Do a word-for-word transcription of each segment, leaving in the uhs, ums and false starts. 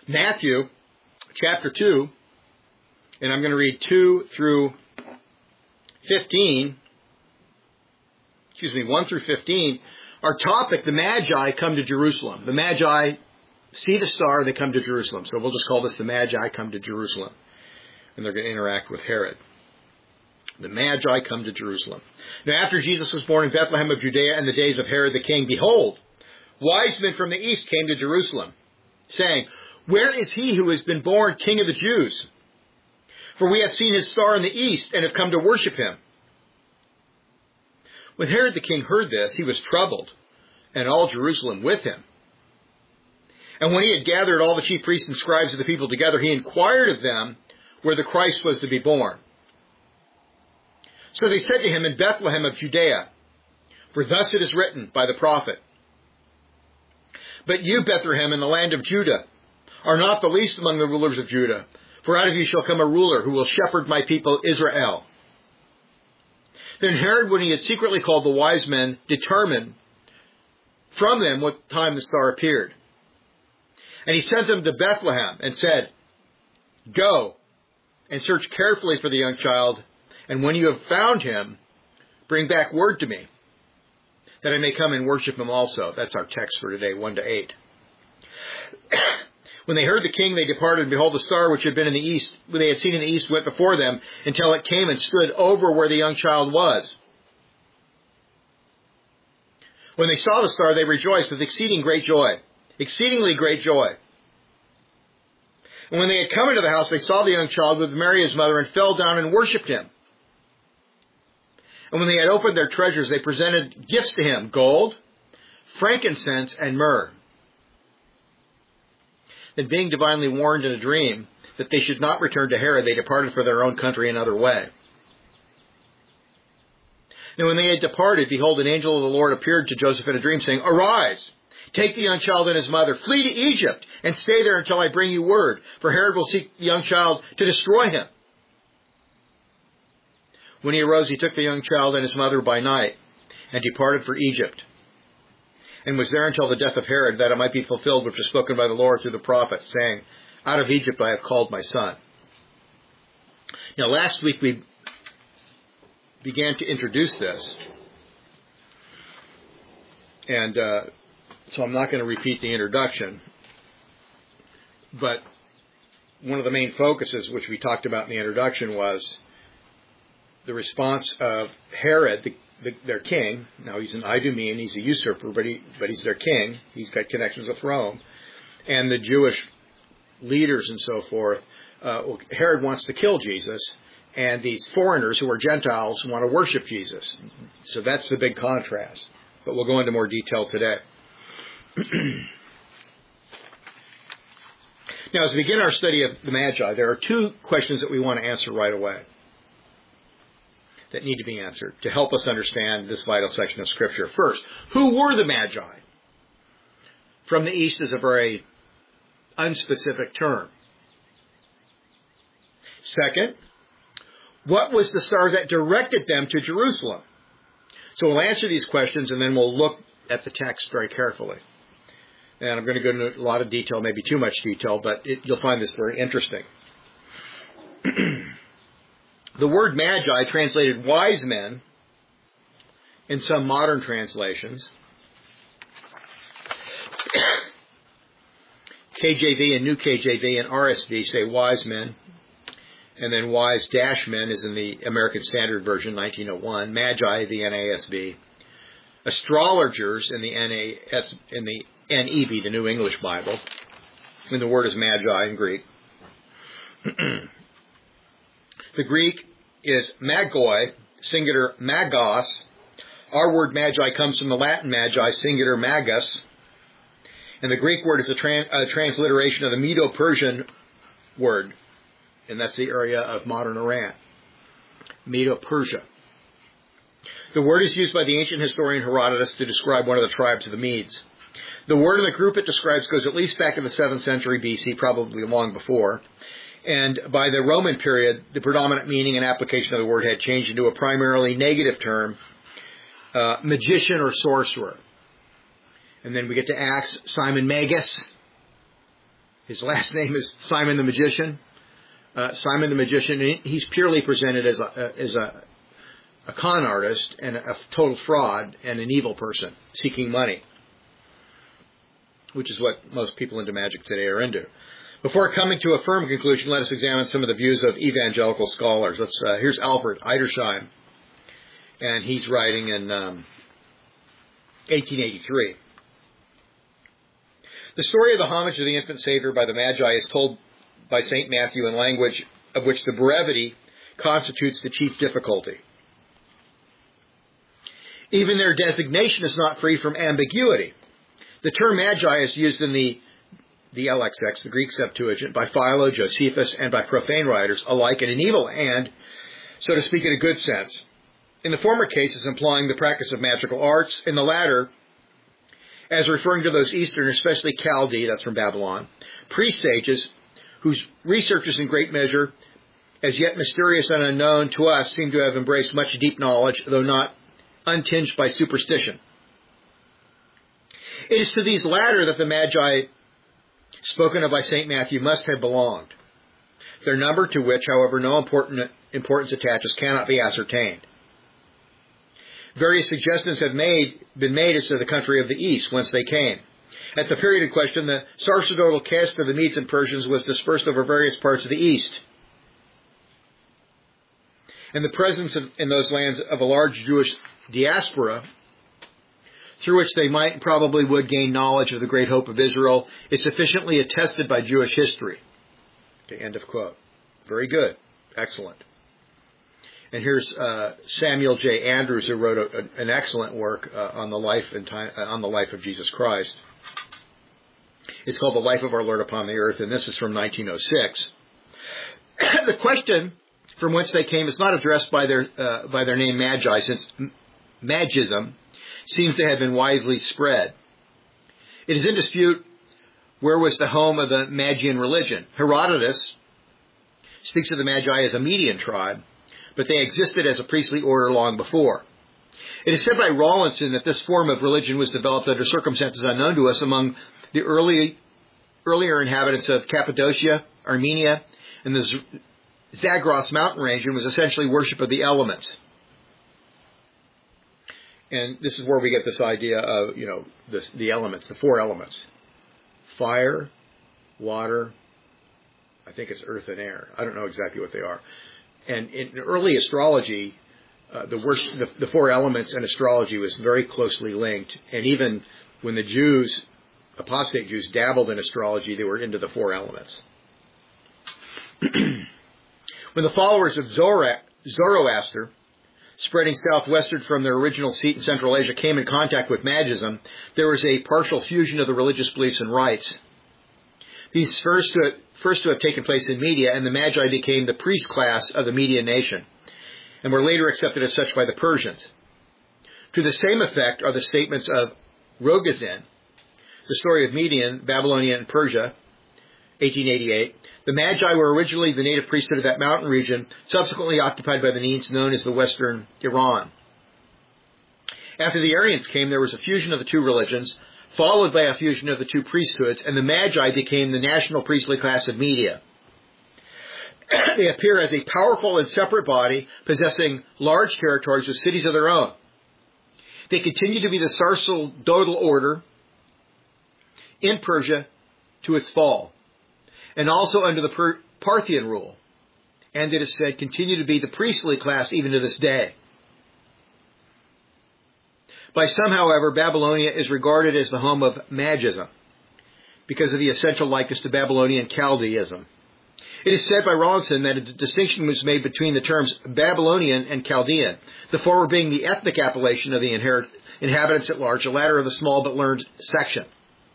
Matthew chapter two, and I'm going to read two through fifteen. Excuse me, one through fifteen. Our topic, the Magi come to Jerusalem. The Magi see the star, they come to Jerusalem. So we'll just call this the Magi come to Jerusalem. And they're going to interact with Herod. The Magi come to Jerusalem. Now after Jesus was born in Bethlehem of Judea in the days of Herod the king, behold, wise men from the east came to Jerusalem, saying, where is he who has been born King of the Jews? For we have seen his star in the east and have come to worship him. When Herod the king heard this, he was troubled, and all Jerusalem with him. And when he had gathered all the chief priests and scribes of the people together, he inquired of them where the Christ was to be born. So they said to him, in Bethlehem of Judea, for thus it is written by the prophet, but you, Bethlehem, in the land of Judah, are not the least among the rulers of Judah, for out of you shall come a ruler who will shepherd my people Israel. Then Herod, when he had secretly called the wise men, determined from them what time the star appeared. And he sent them to Bethlehem and said, go and search carefully for the young child, and when you have found him, bring back word to me, that I may come and worship him also. That's our text for today, one to eight. When they heard the king, they departed, and behold, the star which had been in the east, when they had seen in the east, went before them until it came and stood over where the young child was. When they saw the star, they rejoiced with exceeding great joy, exceedingly great joy. And when they had come into the house, they saw the young child with Mary his mother, and fell down and worshipped him. And when they had opened their treasures, they presented gifts to him, gold, frankincense, and myrrh. Then being divinely warned in a dream that they should not return to Herod, they departed for their own country another way. And when they had departed, behold, an angel of the Lord appeared to Joseph in a dream, saying, arise, take the young child and his mother, flee to Egypt, and stay there until I bring you word, for Herod will seek the young child to destroy him. When he arose, he took the young child and his mother by night, and departed for Egypt, and was there until the death of Herod, that it might be fulfilled which was spoken by the Lord through the prophet, saying, out of Egypt I have called my son. Now last week we began to introduce this, and uh, so I'm not going to repeat the introduction, but one of the main focuses which we talked about in the introduction was the response of Herod, the The, their king. Now he's an Idumean, he's a usurper, but he but he's their king. He's got connections with Rome, and the Jewish leaders and so forth. Uh, well, Herod wants to kill Jesus, and these foreigners who are Gentiles want to worship Jesus. So that's the big contrast. But we'll go into more detail today. Now, as we begin our study of the Magi, there are two questions that we want to answer right away, that need to be answered to help us understand this vital section of Scripture. First, who were the Magi? From the east is a very unspecific term. Second, what was the star that directed them to Jerusalem? So we'll answer these questions, and then we'll look at the text very carefully. And I'm going to go into a lot of detail, maybe too much detail, but it, you'll find this very interesting. The word Magi, translated wise men, in some modern translations, K J V and New K J V and R S V say wise men, and then wise dash men is in the American Standard Version, nineteen oh one, Magi, the N A S B, astrologers in the N A S, in the N E V, the New English Bible, and the word is Magi in Greek. The Greek is magoi, singular magos. Our word Magi comes from the Latin Magi, singular magus. And the Greek word is a, tran- a transliteration of the Medo-Persian word. And that's the area of modern Iran. Medo-Persia. The word is used by the ancient historian Herodotus to describe one of the tribes of the Medes. The word and the group it describes goes at least back in the seventh century B C, probably long before. And by the Roman period, the predominant meaning and application of the word had changed into a primarily negative term, uh, magician or sorcerer. And then we get to Acts, Simon Magus, His last name is Simon the Magician. Uh, Simon the Magician, he's purely presented as a, as a, a con artist and a total fraud and an evil person seeking money, which is what most people into magic today are into. Before coming to a firm conclusion, let us examine some of the views of evangelical scholars. Let's, uh, here's Alfred Edersheim, and he's writing in um, eighteen eighty-three. The story of the homage of the infant Savior by the Magi is told by Saint Matthew in language of which the brevity constitutes the chief difficulty. Even their designation is not free from ambiguity. The term Magi is used in the the L X X, the Greek Septuagint, by Philo, Josephus, and by profane writers alike in an evil and, so to speak, in a good sense. In the former cases, implying the practice of magical arts. In the latter, as referring to those Eastern, especially Chaldee, that's from Babylon, pre-sages, whose researchers in great measure, as yet mysterious and unknown to us, seem to have embraced much deep knowledge, though not untinged by superstition. It is to these latter that the Magi spoken of by Saint Matthew must have belonged. Their number, to which, however, no important importance attaches, cannot be ascertained. Various suggestions have made, been made as to the country of the East, whence they came. At the period in question, the sacerdotal caste of the Medes and Persians was dispersed over various parts of the East. And the presence of, in those lands of a large Jewish diaspora, through which they might and probably would gain knowledge of the great hope of Israel, is sufficiently attested by Jewish history. Okay, end of quote. Very good. Excellent. And here's uh, Samuel J. Andrews, who wrote a, an excellent work uh, on the life and time, uh, on the life of Jesus Christ. It's called The Life of Our Lord Upon the Earth, and this is from nineteen oh six. The question from whence they came is not addressed by their uh, by their name Magi, since Magism seems to have been widely spread. It is in dispute where was the home of the Magian religion. Herodotus speaks of the Magi as a Median tribe, but they existed as a priestly order long before. It is said by Rawlinson that this form of religion was developed under circumstances unknown to us among the early, earlier inhabitants of Cappadocia, Armenia, and the Zagros mountain range, and was essentially worship of the elements. And this is where we get this idea of, you know, this, the elements, the four elements. Fire, water, I think it's earth and air. I don't know exactly what they are. And in early astrology, uh, the, worship, the, the four elements and astrology was very closely linked. And even when the Jews, apostate Jews, dabbled in astrology, they were into the four elements. When the followers of Zora, Zoroaster, spreading southwestward from their original seat in Central Asia, came in contact with Magism, there was a partial fusion of the religious beliefs and rites. These first to, first to have taken place in Media, and the Magi became the priest class of the Median nation, and were later accepted as such by the Persians. To the same effect are the statements of Rogozin, The Story of Median, Babylonia, and Persia, eighteen eighty-eight. The Magi were originally the native priesthood of that mountain region, subsequently occupied by the Medes, known as the Western Iran. After the Aryans came, there was a fusion of the two religions, followed by a fusion of the two priesthoods, and the Magi became the national priestly class of Media. They appear as a powerful and separate body, possessing large territories with cities of their own. They continue to be the sacerdotal order in Persia to its fall, and also under the per- Parthian rule, and it is said continue to be the priestly class even to this day. By some, however, Babylonia is regarded as the home of Magism, because of the essential likeness to Babylonian Chaldeism. It is said by Rawlinson that a distinction was made between the terms Babylonian and Chaldean, the former being the ethnic appellation of the inherit- inhabitants at large, the latter of the small but learned section.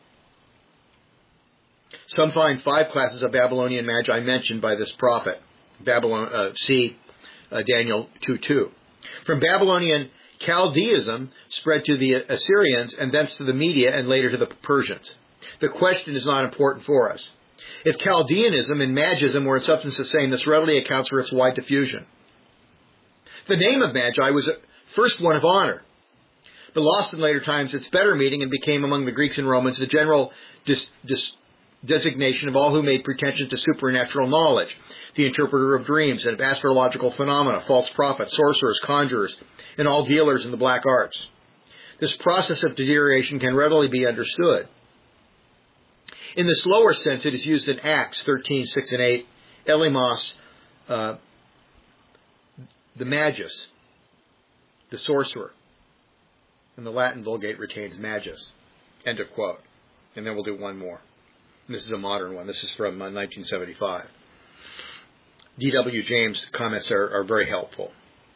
Some find five classes of Babylonian Magi mentioned by this prophet. Babylon, uh, see uh, Daniel two two. From Babylonian Chaldeism spread to the Assyrians, and thence to the Media, and later to the Persians. The question is not important for us. If Chaldeanism and Magism were in substance the same, this readily accounts for its wide diffusion. The name of Magi was at first one of honor, but lost in later times its better meaning and became among the Greeks and Romans the general dis, dis, designation of all who made pretension to supernatural knowledge, the interpreter of dreams and of astrological phenomena, false prophets, sorcerers, conjurers, and all dealers in the black arts. This process of deterioration can readily be understood. In this lower sense, it is used in Acts thirteen, six and eight, Elymas, uh, the magus, the sorcerer. And the Latin Vulgate retains magus. End of quote. And then we'll do one more. This is a modern one. This is from uh, nineteen seventy-five. D W James' comments are, are very helpful.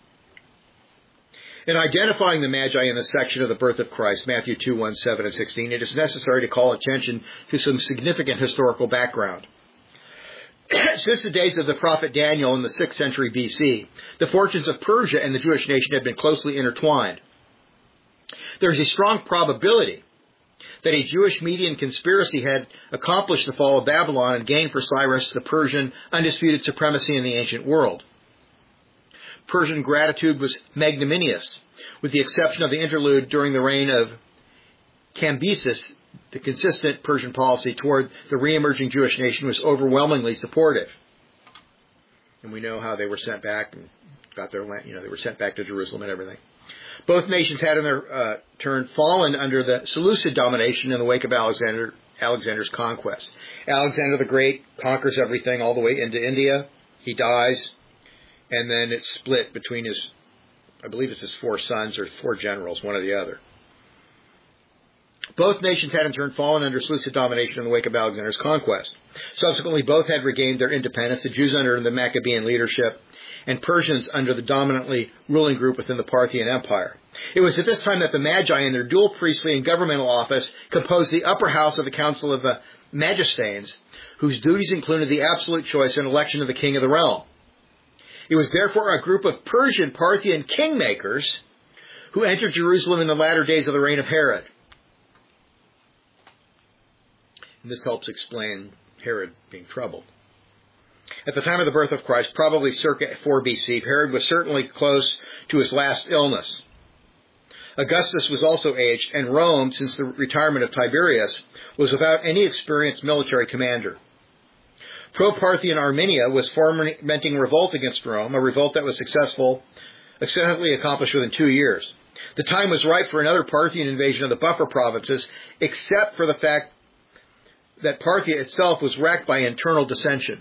In identifying the Magi in the section of the birth of Christ, Matthew two, one, seven, and sixteen, it is necessary to call attention to some significant historical background. Since the days of the prophet Daniel in the sixth century B C, the fortunes of Persia and the Jewish nation had been closely intertwined. There is a strong probability that a Jewish Median conspiracy had accomplished the fall of Babylon and gained for Cyrus the Persian undisputed supremacy in the ancient world. Persian gratitude was magnanimous, with the exception of the interlude during the reign of Cambyses. The consistent Persian policy toward the re-emerging Jewish nation was overwhelmingly supportive. And we know how they were sent back and got their land, you know, they were sent back to Jerusalem and everything. Both nations had in their uh, turn fallen under the Seleucid domination in the wake of Alexander, Alexander's conquest. Alexander the Great conquers everything all the way into India. He dies, and then it's split between his, I believe it's his four sons or four generals, one or the other. Both nations had in turn fallen under Seleucid domination in the wake of Alexander's conquest. Subsequently, both had regained their independence, the Jews under the Maccabean leadership, and Persians under the dominantly ruling group within the Parthian Empire. It was at this time that the Magi, in their dual priestly and governmental office, composed the upper house of the Council of the Magistanes, whose duties included the absolute choice and election of the king of the realm. It was therefore a group of Persian Parthian kingmakers who entered Jerusalem in the latter days of the reign of Herod. And this helps explain Herod being troubled. At the time of the birth of Christ, probably circa four B C, Herod was certainly close to his last illness. Augustus was also aged, and Rome, since the retirement of Tiberius, was without any experienced military commander. Pro-Parthian Armenia was fomenting revolt against Rome, a revolt that was successful, successfully accomplished within two years. The time was ripe for another Parthian invasion of the buffer provinces, except for the fact that Parthia itself was racked by internal dissension.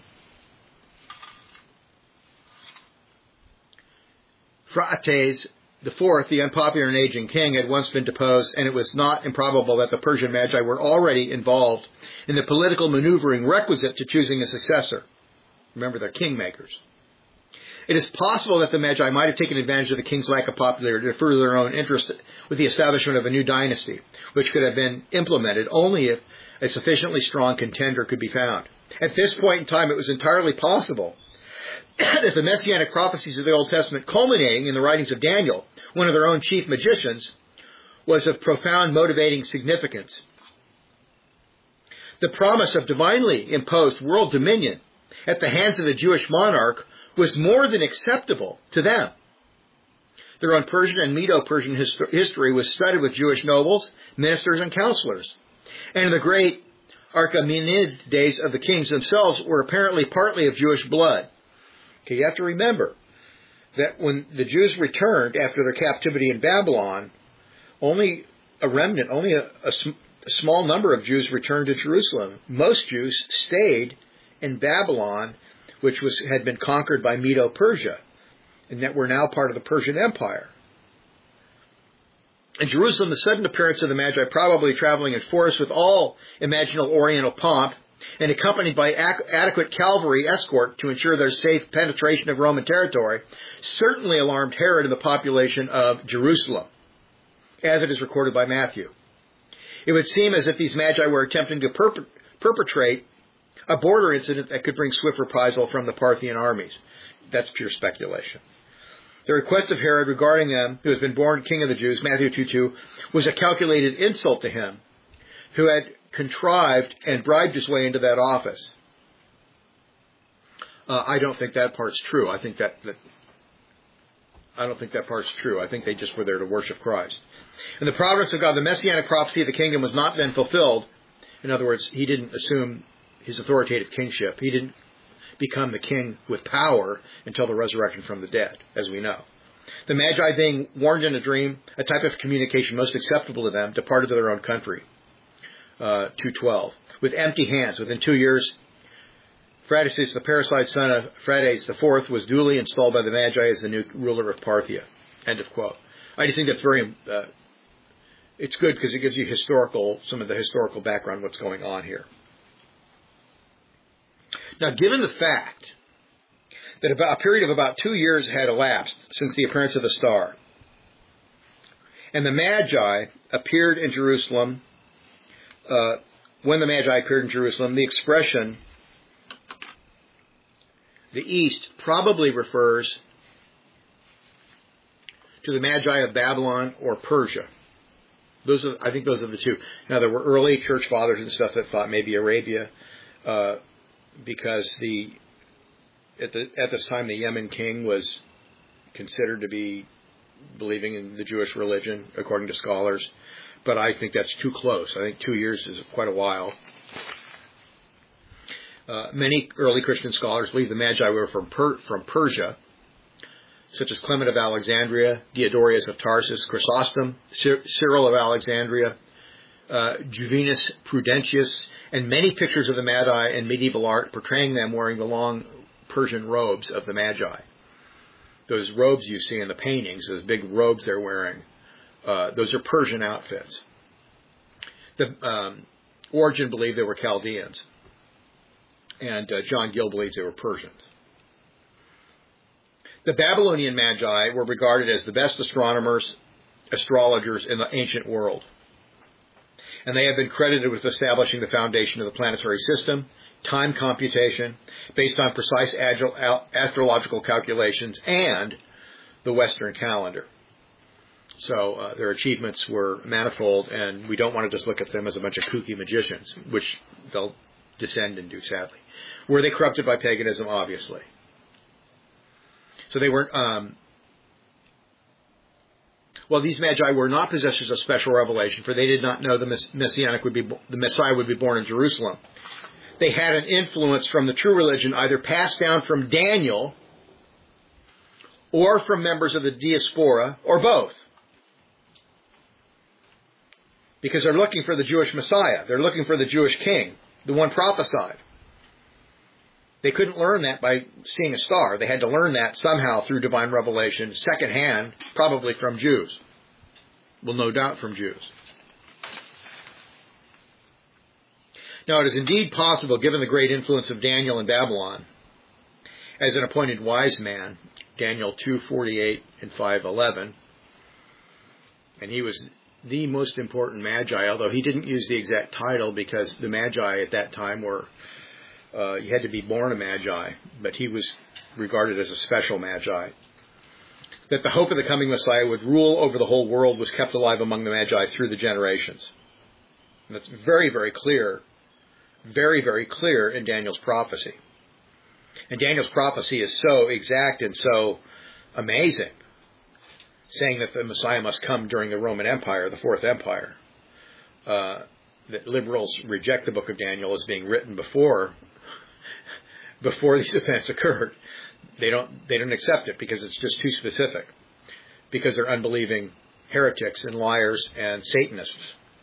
Phraates the Fourth, the unpopular and aging king, had once been deposed, and it was not improbable that the Persian Magi were already involved in the political maneuvering requisite to choosing a successor. Remember, they're kingmakers. It is possible that the Magi might have taken advantage of the king's lack of popularity to further their own interest with the establishment of a new dynasty, which could have been implemented only if a sufficiently strong contender could be found. At this point in time, it was entirely possible that the messianic prophecies of the Old Testament, culminating in the writings of Daniel, one of their own chief magicians, was of profound motivating significance. The promise of divinely imposed world dominion at the hands of the Jewish monarch was more than acceptable to them. Their own Persian and Medo-Persian hist- history was studied with Jewish nobles, ministers, and counselors. And in the great Achaemenid days of the kings themselves were apparently partly of Jewish blood. Okay, you have to remember that when the Jews returned after their captivity in Babylon, only a remnant, only a, a, sm- a small number of Jews returned to Jerusalem. Most Jews stayed in Babylon, which was had been conquered by Medo-Persia, and that were now part of the Persian Empire. In Jerusalem, the sudden appearance of the Magi, probably traveling in force with all imaginable Oriental pomp, and accompanied by ac- adequate cavalry escort to ensure their safe penetration of Roman territory, certainly alarmed Herod and the population of Jerusalem, as it is recorded by Matthew. It would seem as if these Magi were attempting to perp- perpetrate a border incident that could bring swift reprisal from the Parthian armies. That's pure speculation. The request of Herod regarding them, who has been born king of the Jews, Matthew two two, was a calculated insult to him, who had contrived and bribed his way into that office. Uh, I don't think that part's true. I think that, that I don't think that part's true. I think they just were there to worship Christ. In the providence of God, the messianic prophecy of the kingdom was not then fulfilled. In other words, he didn't assume his authoritative kingship. He didn't become the king with power until the resurrection from the dead, as we know. The Magi, being warned in a dream, a type of communication most acceptable to them, departed to their own country. Uh, two twelve. With empty hands, within two years, Phraates, the parricide son of Phraates the fourth, was duly installed by the Magi as the new ruler of Parthia. End of quote. I just think that's very, uh, it's good because it gives you historical, some of the historical background, what's going on here. Now, given the fact that about a period of about two years had elapsed since the appearance of the star, and the Magi appeared in Jerusalem, uh, when the Magi appeared in Jerusalem, the expression the East probably refers to the Magi of Babylon or Persia. Those are, I think those are the two. Now, there were early church fathers and stuff that thought maybe Arabia, uh, because the at the at this time the Yemen king was considered to be believing in the Jewish religion, according to scholars. But I think that's too close. I think two years is quite a while. Uh, many early Christian scholars believe the Magi were from per, from Persia, such as Clement of Alexandria, Diodorus of Tarsus, Chrysostom, Cyril of Alexandria, uh, Juvenus Prudentius, and many pictures of the Magi in medieval art portraying them wearing the long Persian robes of the Magi. Those robes you see in the paintings, those big robes they're wearing, uh, those are Persian outfits. The um, Origen believed they were Chaldeans, and uh, John Gill believes they were Persians. The Babylonian Magi were regarded as the best astronomers, astrologers in the ancient world. And they have been credited with establishing the foundation of the planetary system, time computation, based on precise astrological calculations, and the Western calendar. So uh, their achievements were manifold, and we don't want to just look at them as a bunch of kooky magicians, which they'll descend into, sadly. Were they corrupted by paganism? Obviously. So they weren't, um, well, these Magi were not possessors of special revelation, for they did not know the Messianic would be, the Messiah would be born in Jerusalem. They had an influence from the true religion, either passed down from Daniel or from members of the diaspora, or both. Because they're looking for the Jewish Messiah. They're looking for the Jewish king, the one prophesied. They couldn't learn that by seeing a star. They had to learn that somehow through divine revelation, secondhand, probably from Jews. Well, no doubt from Jews. Now, it is indeed possible, given the great influence of Daniel in Babylon, as an appointed wise man, Daniel two forty-eight and five eleven, and he was the most important Magi, although he didn't use the exact title because the Magi at that time were, uh, you had to be born a Magi, but he was regarded as a special Magi. That the hope of the coming Messiah would rule over the whole world was kept alive among the Magi through the generations. And that's very, very clear, very, very clear in Daniel's prophecy. And Daniel's prophecy is so exact and so amazing, saying that the Messiah must come during the Roman Empire, the Fourth Empire. Uh, that liberals reject the book of Daniel as being written before before these events occurred. They don't they don't accept it because it's just too specific, because they're unbelieving heretics and liars and Satanists.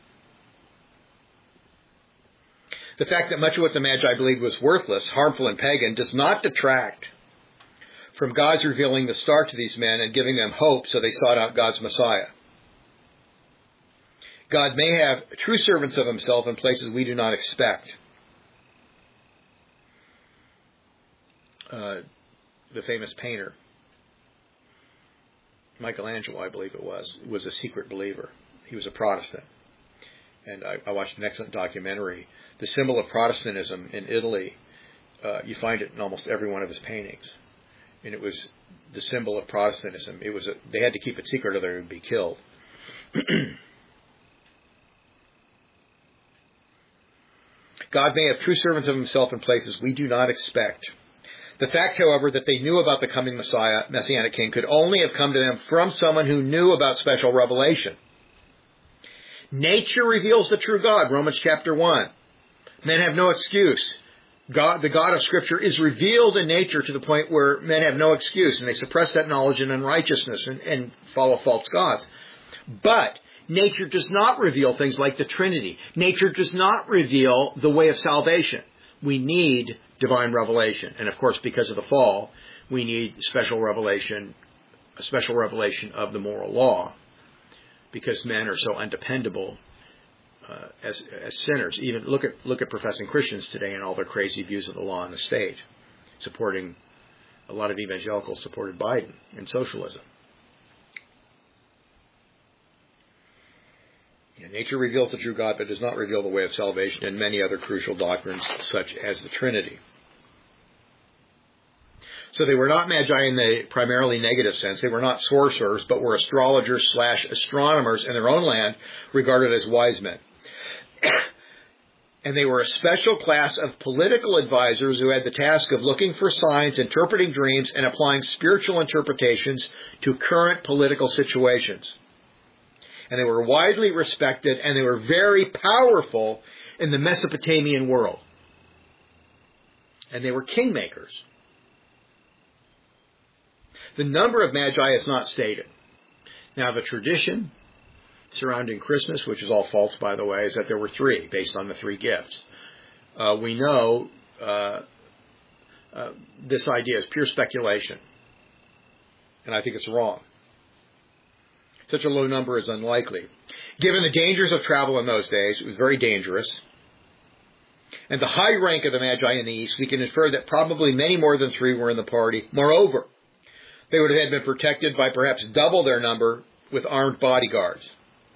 The fact that much of what the Magi believed was worthless, harmful, and pagan does not detract from God's revealing the star to these men and giving them hope, so they sought out God's Messiah. God may have true servants of himself in places we do not expect. Uh, the famous painter, Michelangelo, I believe it was, was a secret believer. He was a Protestant. And I, I watched an excellent documentary. The symbol of Protestantism in Italy, uh, you find it in almost every one of his paintings. And it was the symbol of Protestantism. It was a, they had to keep it secret or they would be killed. God may have true servants of himself in places we do not expect. The fact, however, that they knew about the coming Messiah, Messianic King, could only have come to them from someone who knew about special revelation. Nature reveals the true God, Romans chapter one. Men have no excuse. God, the God of Scripture is revealed in nature to the point where men have no excuse, and they suppress that knowledge in unrighteousness and, and follow false gods. But nature does not reveal things like the Trinity. Nature does not reveal the way of salvation. We need divine revelation. And of course, because of the fall, we need special revelation, a special revelation of the moral law, because men are so undependable uh, as, as sinners. Even look at look at professing Christians today and all their crazy views of the law and the state, supporting a lot of evangelicals supported Biden and socialism. Yeah, nature reveals the true God, but does not reveal the way of salvation and many other crucial doctrines, such as the Trinity. So they were not magi in the primarily negative sense. They were not sorcerers, but were astrologers slash astronomers in their own land, regarded as wise men. And they were a special class of political advisors who had the task of looking for signs, interpreting dreams, and applying spiritual interpretations to current political situations. And they were widely respected, and they were very powerful in the Mesopotamian world. And they were kingmakers. The number of magi is not stated. Now, the tradition surrounding Christmas, which is all false, by the way, is that there were three, based on the three gifts. Uh, we know uh, uh, this idea is pure speculation, and I think it's wrong. Such a low number is unlikely. Given the dangers of travel in those days, it was very dangerous, and the high rank of the magi in the East, we can infer that probably many more than three were in the party. Moreover, they would have been protected by perhaps double their number with armed bodyguards.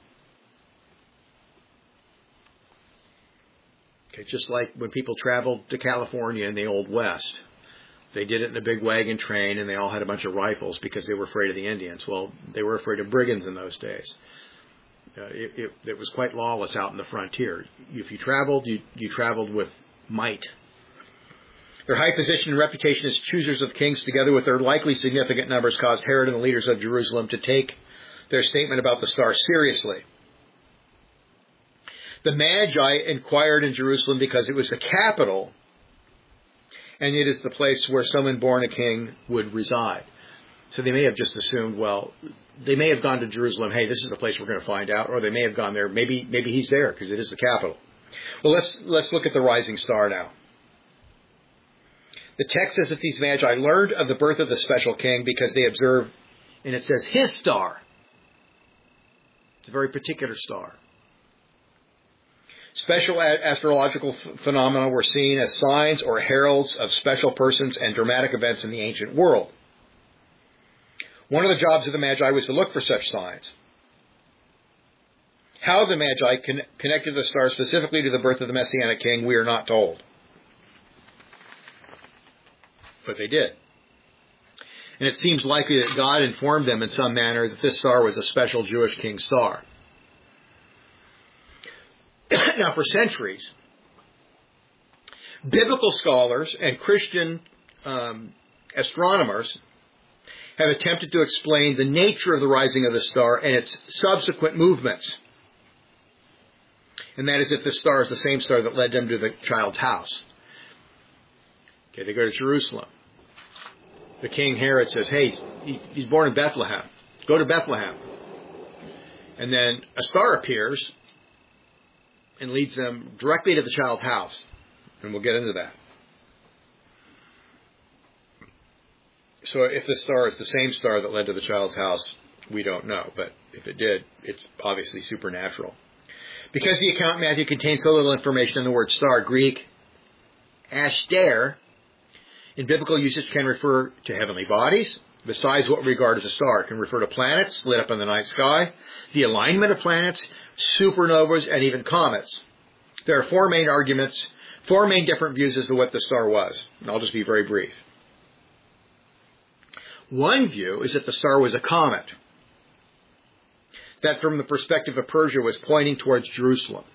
Okay, just like when people traveled to California in the Old West. They did it in a big wagon train, and they all had a bunch of rifles because they were afraid of the Indians. Well, they were afraid of brigands in those days. Uh, it, it, it was quite lawless out in the frontier. If you traveled, you, you traveled with might. Their high position and reputation as choosers of kings, together with their likely significant numbers, caused Herod and the leaders of Jerusalem to take their statement about the star seriously. The Magi inquired in Jerusalem because it was the capital, and it is the place where someone born a king would reside. So they may have just assumed, well, they may have gone to Jerusalem, hey, this is the place we're going to find out, or they may have gone there, maybe maybe he's there because it is the capital. Well, let's let's look at the rising star now. The text says that these Magi learned of the birth of the special king because they observed, and it says his star. It's a very particular star. Special astrological phenomena were seen as signs or heralds of special persons and dramatic events in the ancient world. One of the jobs of the Magi was to look for such signs. How the Magi con- connected the star specifically to the birth of the Messianic king, we are not told. But they did. And it seems likely that God informed them in some manner that this star was a special Jewish king's star. Now, for centuries, biblical scholars and Christian um, astronomers have attempted to explain the nature of the rising of the star and its subsequent movements. And that is if the star is the same star that led them to the child's house. Okay, they go to Jerusalem. The king Herod says, hey, he's born in Bethlehem. Go to Bethlehem. And then a star appears and leads them directly to the child's house. And we'll get into that. So if the star is the same star that led to the child's house, we don't know. But if it did, it's obviously supernatural. Because the account in Matthew contains so little information on the word star, Greek ashter in biblical usage can refer to heavenly bodies. Besides what we regard as a star, it can refer to planets lit up in the night sky, the alignment of planets, supernovas, and even comets. There are four main arguments, four main different views as to what the star was. And I'll just be very brief. One view is that the star was a comet, that from the perspective of Persia was pointing towards Jerusalem.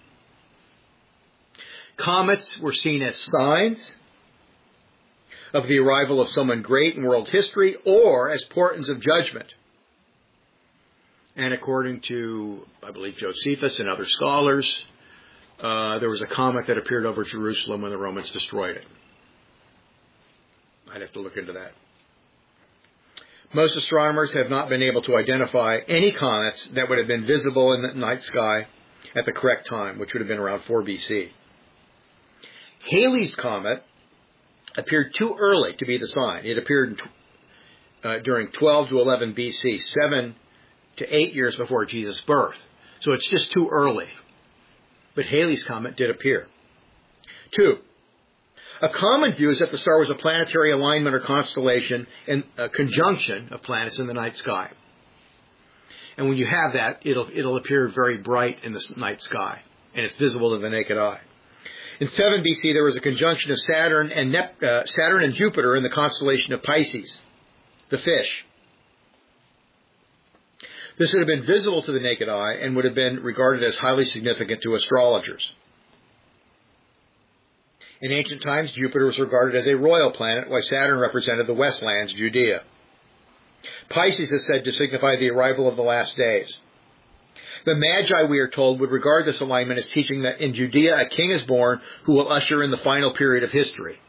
Comets were seen as signs of the arrival of someone great in world history or as portents of judgment. And according to, I believe, Josephus and other scholars, uh, there was a comet that appeared over Jerusalem when the Romans destroyed it. I'd have to look into that. Most astronomers have not been able to identify any comets that would have been visible in the night sky at the correct time, which would have been around four B C. Halley's Comet appeared too early to be the sign. It appeared uh, during twelve to eleven B C, seven to eight years before Jesus' birth. So it's just too early. But Halley's Comet did appear. Two, a common view is that the star was a planetary alignment or constellation and a conjunction of planets in the night sky. And when you have that, it'll, it'll appear very bright in the night sky, and it's visible to the naked eye. In seven B C, there was a conjunction of Saturn and Nep- uh, Saturn and Jupiter in the constellation of Pisces, the fish. This would have been visible to the naked eye and would have been regarded as highly significant to astrologers. In ancient times, Jupiter was regarded as a royal planet, while Saturn represented the Westlands, Judea. Pisces is said to signify the arrival of the last days. The Magi, we are told, would regard this alignment as teaching that in Judea a king is born who will usher in the final period of history.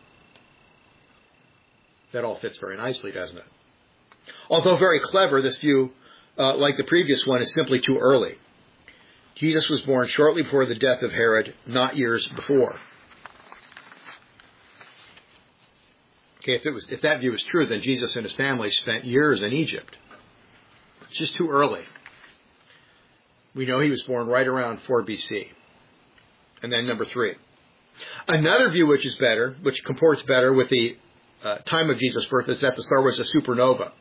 That all fits very nicely, doesn't it? Although very clever, this view, uh, like the previous one, is simply too early. Jesus was born shortly before the death of Herod, not years before. Okay, if it was, if that view is true, then Jesus and his family spent years in Egypt. It's just too early. We know he was born right around four B C. And then number three. Another view which is better, which comports better with the uh, time of Jesus' birth, is that the star was a supernova.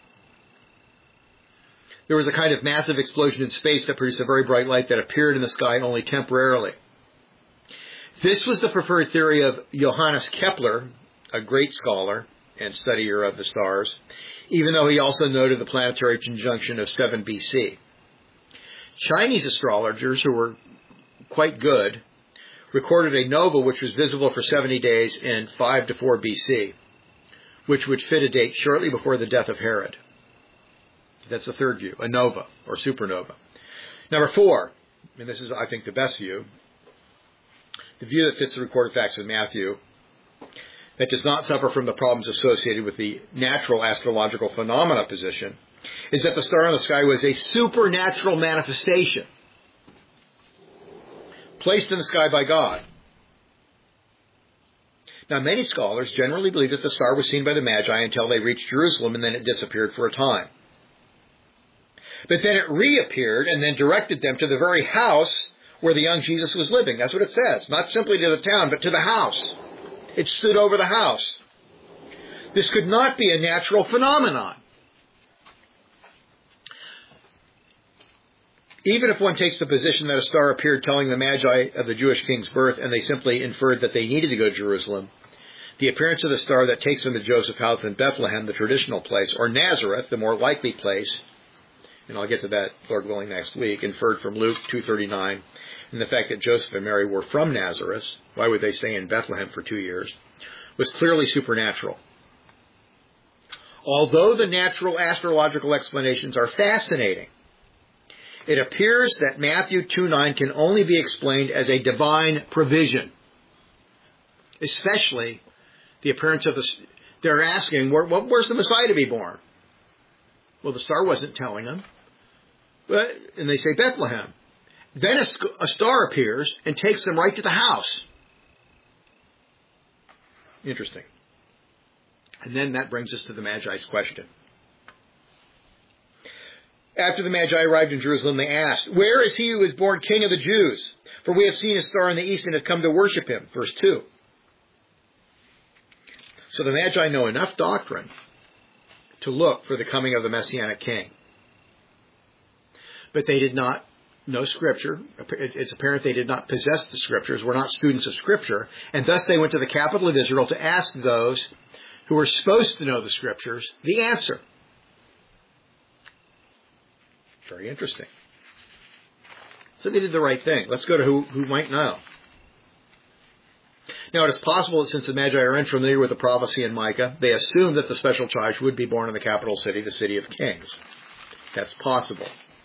There was a kind of massive explosion in space that produced a very bright light that appeared in the sky only temporarily. This was the preferred theory of Johannes Kepler, a great scholar and studier of the stars, even though he also noted the planetary conjunction of seven B C. Chinese astrologers, who were quite good, recorded a nova which was visible for seventy days in five to four B C, which would fit a date shortly before the death of Herod. That's the third view, a nova or supernova. Number four, and this is, I think, the best view, the view that fits the recorded facts of Matthew, that does not suffer from the problems associated with the natural astrological phenomena position, is that the star in the sky was a supernatural manifestation placed in the sky by God. Now, many scholars generally believe that the star was seen by the Magi until they reached Jerusalem, and then it disappeared for a time. But then it reappeared and then directed them to the very house where the young Jesus was living. That's what it says. Not simply to the town, but to the house. It stood over the house. This could not be a natural phenomenon. Even if one takes the position that a star appeared telling the Magi of the Jewish king's birth and they simply inferred that they needed to go to Jerusalem, the appearance of the star that takes them to Joseph's house in Bethlehem, the traditional place, or Nazareth, the more likely place, and I'll get to that, Lord willing, next week, inferred from Luke two thirty-nine, and the fact that Joseph and Mary were from Nazareth, why would they stay in Bethlehem for two years, was clearly supernatural. Although the natural astrological explanations are fascinating, it appears that Matthew two nine can only be explained as a divine provision, especially the appearance of the... They're asking, where, where's the Messiah to be born? Well, the star wasn't telling them. But, and they say Bethlehem. Then a, a star appears and takes them right to the house. Interesting. And then that brings us to the Magi's question. After the Magi arrived in Jerusalem, they asked, "Where is he who is born King of the Jews? For we have seen his star in the east and have come to worship him." Verse two. So the Magi know enough doctrine to look for the coming of the Messianic King. But they did not know Scripture. It's apparent they did not possess the Scriptures, were not students of Scripture, and thus they went to the capital of Israel to ask those who were supposed to know the Scriptures the answer. Very interesting. So they did the right thing. Let's go to who, who might know. Now, it is possible that since the Magi are unfamiliar with the prophecy in Micah, they assumed that the special child would be born in the capital city, the city of kings. That's possible.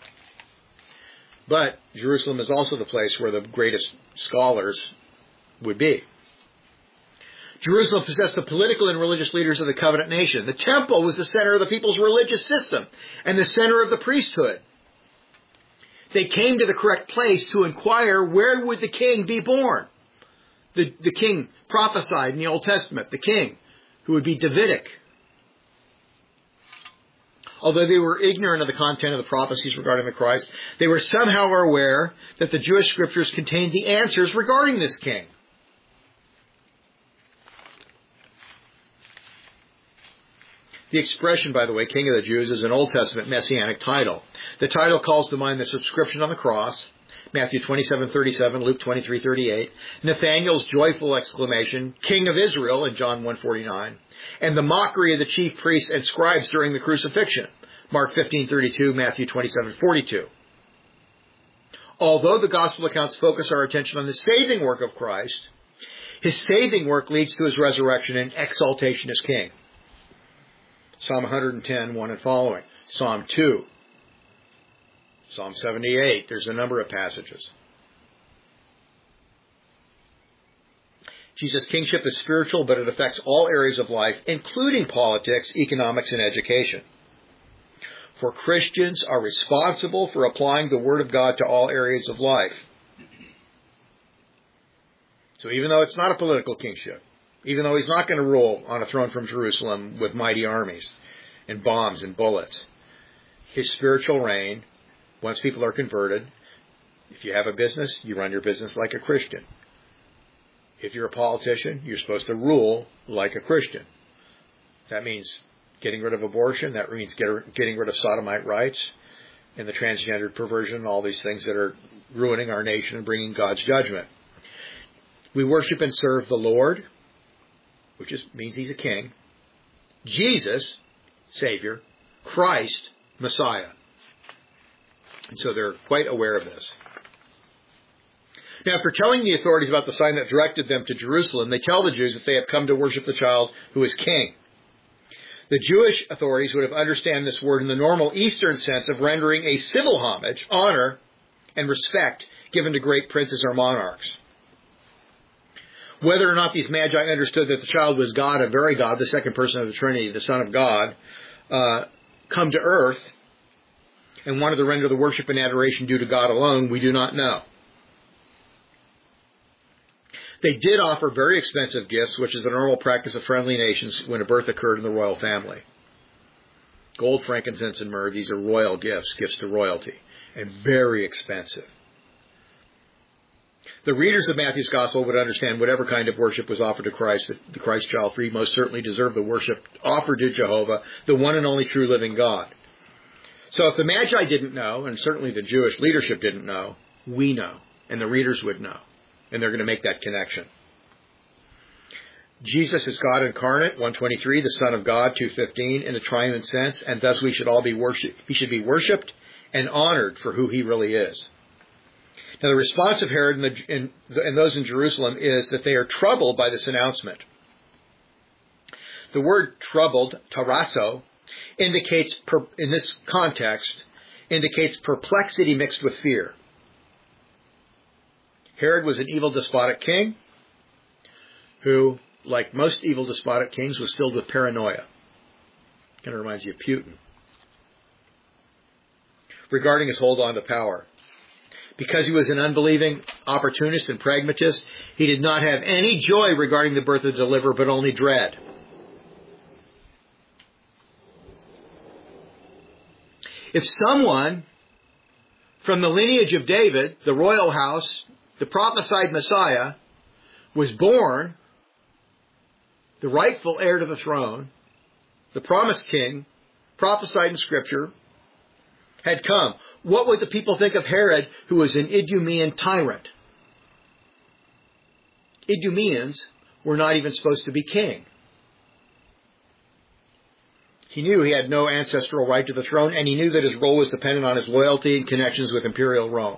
But Jerusalem is also the place where the greatest scholars would be. Jerusalem possessed the political and religious leaders of the covenant nation. The temple was the center of the people's religious system and the center of the priesthood. They came to the correct place to inquire where would the king be born. The, the king prophesied in the Old Testament, the king who would be Davidic. Although they were ignorant of the content of the prophecies regarding the Christ, they were somehow aware that the Jewish scriptures contained the answers regarding this king. The expression, by the way, King of the Jews, is an Old Testament messianic title. The title calls to mind the subscription on the cross, Matthew twenty-seven thirty-seven, Luke twenty-three thirty-eight, Nathanael's joyful exclamation, King of Israel, in John one forty-nine, and the mockery of the chief priests and scribes during the crucifixion, Mark fifteen thirty-two, Matthew twenty-seven forty-two. Although the gospel accounts focus our attention on the saving work of Christ, his saving work leads to his resurrection and exaltation as king. Psalm one ten, one and following. Psalm two. Psalm seventy-eight. There's a number of passages. Jesus' kingship is spiritual, but it affects all areas of life, including politics, economics, and education. For Christians are responsible for applying the Word of God to all areas of life. So even though it's not a political kingship, even though he's not going to rule on a throne from Jerusalem with mighty armies and bombs and bullets, his spiritual reign, once people are converted, if you have a business, you run your business like a Christian. If you're a politician, you're supposed to rule like a Christian. That means getting rid of abortion. That means getting rid of sodomite rights and the transgendered perversion, all these things that are ruining our nation and bringing God's judgment. We worship and serve the Lord, which is, means he's a king, Jesus, Savior, Christ, Messiah. And so they're quite aware of this. Now, after telling the authorities about the sign that directed them to Jerusalem, they tell the Jews that they have come to worship the child who is king. The Jewish authorities would have understood this word in the normal Eastern sense of rendering a civil homage, honor, and respect given to great princes or monarchs. Whether or not these magi understood that the child was God, a very God, the second person of the Trinity, the Son of God, uh, come to earth, and wanted to render the worship and adoration due to God alone, we do not know. They did offer very expensive gifts, which is the normal practice of friendly nations when a birth occurred in the royal family. Gold, frankincense, and myrrh, these are royal gifts, gifts to royalty, and very expensive. The readers of Matthew's Gospel would understand whatever kind of worship was offered to Christ, that the Christ child three most certainly deserved the worship offered to Jehovah, the one and only true living God. So if the Magi didn't know, and certainly the Jewish leadership didn't know, we know, and the readers would know, and they're going to make that connection. Jesus is God incarnate, one twenty-three, the Son of God, two fifteen, in a triune sense, and thus we should all be worshipped. He should be worshipped and honored for who he really is. Now, the response of Herod and, the, and, and those in Jerusalem is that they are troubled by this announcement. The word troubled, tarasso, indicates, per, in this context, indicates perplexity mixed with fear. Herod was an evil despotic king who, like most evil despotic kings, was filled with paranoia. Kind of reminds you of Putin. Regarding his hold on to power. Because he was an unbelieving opportunist and pragmatist, he did not have any joy regarding the birth of the deliverer, but only dread. If someone from the lineage of David, the royal house, the prophesied Messiah, was born, the rightful heir to the throne, the promised king, prophesied in Scripture, had come, what would the people think of Herod, who was an Idumean tyrant? Idumeans were not even supposed to be king. He knew he had no ancestral right to the throne, and he knew that his role was dependent on his loyalty and connections with imperial Rome.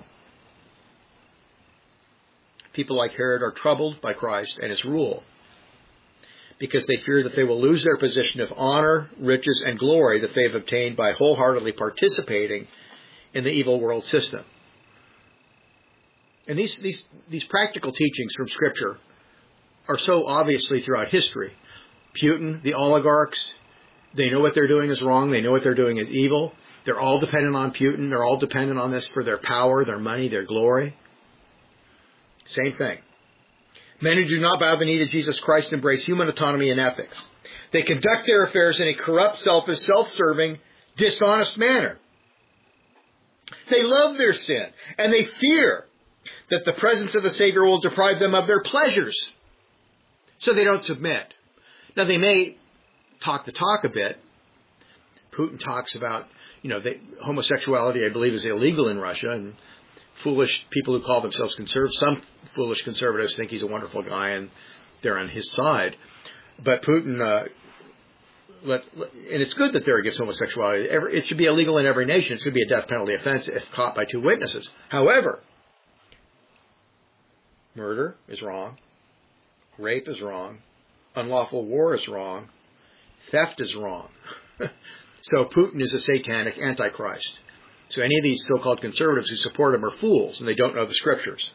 People like Herod are troubled by Christ and his rule because they fear that they will lose their position of honor, riches, and glory that they have obtained by wholeheartedly participating in the evil world system. And these, these, these practical teachings from Scripture are so obviously throughout history. Putin, the oligarchs, they know what they're doing is wrong. They know what they're doing is evil. They're all dependent on Putin. They're all dependent on this for their power, their money, their glory. Same thing. Men who do not bow the knee to Jesus Christ embrace human autonomy and ethics. They conduct their affairs in a corrupt, selfish, self-serving, dishonest manner. They love their sin, and they fear that the presence of the Savior will deprive them of their pleasures. So they don't submit. Now, they may talk the talk a bit. Putin talks about, you know, they, homosexuality, I believe, is illegal in Russia, and foolish people who call themselves conservatives, some foolish conservatives think he's a wonderful guy, and they're on his side. But Putin, uh, let, let, and it's good that they're against homosexuality. Every, it should be illegal in every nation. It should be a death penalty offense if caught by two witnesses. However, murder is wrong. Rape is wrong. Unlawful war is wrong. Theft is wrong. So Putin is a satanic antichrist. So any of these so-called conservatives who support him are fools, and they don't know the scriptures.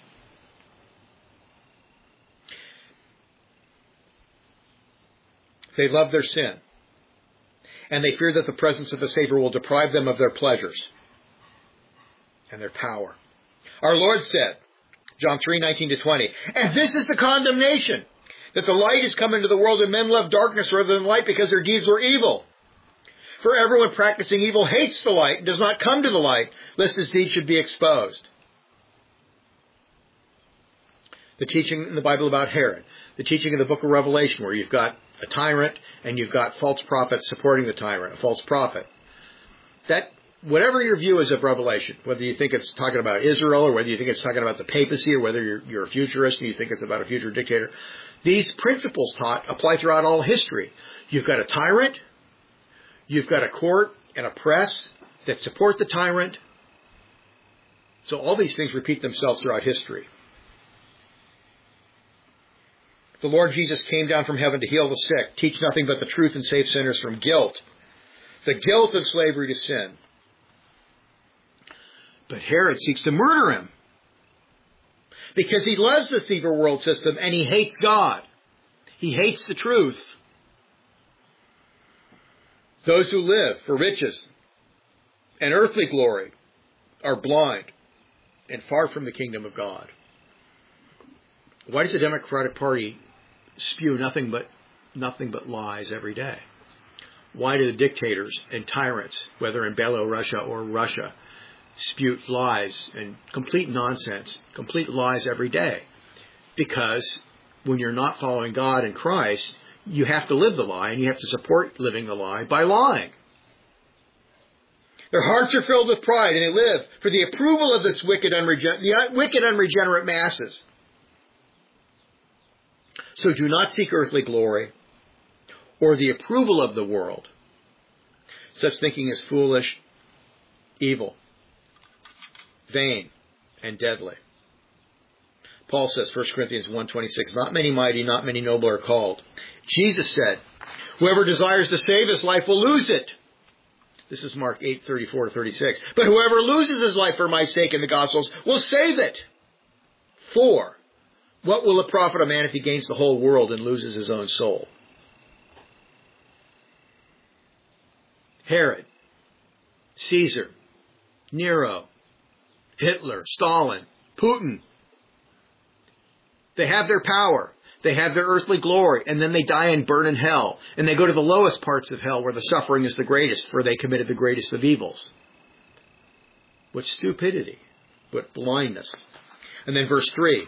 They love their sin, and they fear that the presence of the Savior will deprive them of their pleasures and their power. Our Lord said, John three nineteen to twenty, and this is the condemnation, that the light has come into the world, and men love darkness rather than light because their deeds were evil. For everyone practicing evil hates the light and does not come to the light, lest his deeds should be exposed. The teaching in the Bible about Herod, the teaching in the book of Revelation, where you've got a tyrant and you've got false prophets supporting the tyrant, a false prophet. That, whatever your view is of Revelation, whether you think it's talking about Israel or whether you think it's talking about the papacy or whether you're, you're a futurist and you think it's about a future dictator, these principles taught apply throughout all history. You've got a tyrant, you've got a court and a press that support the tyrant. So all these things repeat themselves throughout history. The Lord Jesus came down from heaven to heal the sick, teach nothing but the truth, and save sinners from guilt. The guilt of slavery to sin. But Herod seeks to murder him because he loves this evil world system and he hates God. He hates the truth. Those who live for riches and earthly glory are blind and far from the kingdom of God. Why does the Democratic Party spew nothing but nothing but lies every day? Why do the dictators and tyrants, whether in Belarus or Russia, spew lies and complete nonsense, complete lies every day? Because when you're not following God and Christ, you have to live the lie, and you have to support living the lie by lying. Their hearts are filled with pride, and they live for the approval of this wicked, unregen- the wicked, unregenerate masses. So do not seek earthly glory or the approval of the world. Such thinking is foolish, evil, vain, and deadly. Paul says, First Corinthians one twenty-six, not many mighty, not many noble are called. Jesus said, whoever desires to save his life will lose it. This is Mark eight thirty-four to thirty-six. But whoever loses his life for my sake in the Gospels will save it. For what will it profit a man if he gains the whole world and loses his own soul? Herod, Caesar, Nero, Hitler, Stalin, Putin. They have their power. They have their earthly glory. And then they die and burn in hell. And they go to the lowest parts of hell where the suffering is the greatest, for they committed the greatest of evils. What stupidity. What blindness. And then verse three.